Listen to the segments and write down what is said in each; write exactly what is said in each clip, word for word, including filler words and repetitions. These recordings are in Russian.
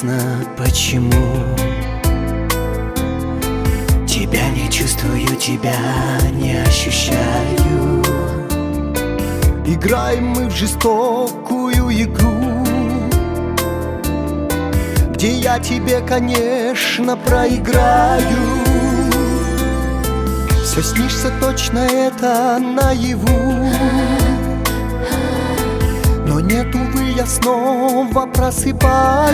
ясно, почему тебя не чувствую, тебя не ощущаю. Играем мы в жестокую игру, где я тебе, конечно, проиграю. Все снишься точно, это наяву, но нет, увы, я снова просыпаюсь,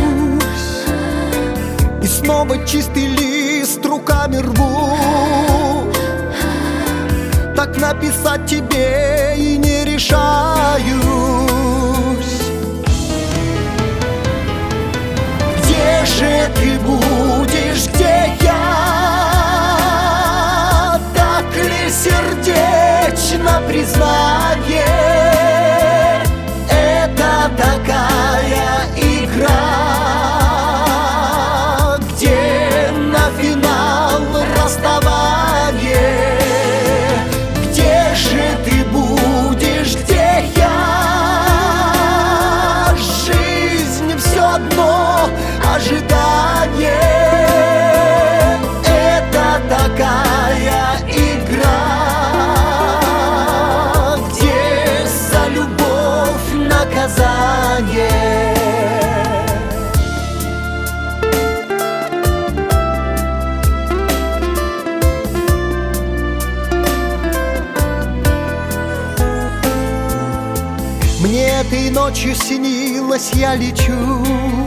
и снова чистый лист руками рву. Так написать тебе и не решаюсь. Где же ты будешь, где я? Так ли сердечно признание? Это такая игра, где на финал расставание. Где же ты будешь, где я? Жизнь все одно ожидание. Это такая игра, где за любовь наказание. Мне этой ночью снилось, я лечу,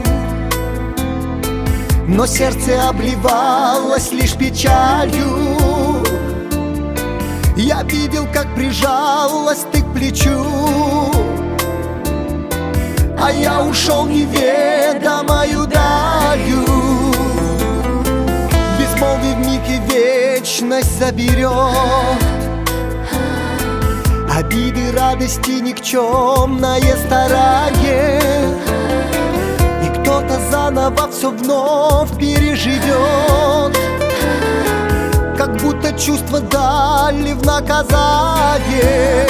но сердце обливалось лишь печалью. Я видел, как прижалась ты к плечу, а я ушел неведомою далью. Безмолвие вмиг и вечность заберет обиды, радости, никчемное старание. И кто-то заново все вновь переживет, как будто чувства дали в наказание.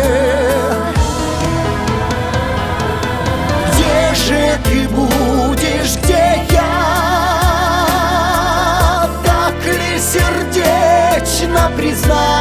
Где же ты будешь, где я? Так ли сердечно признать?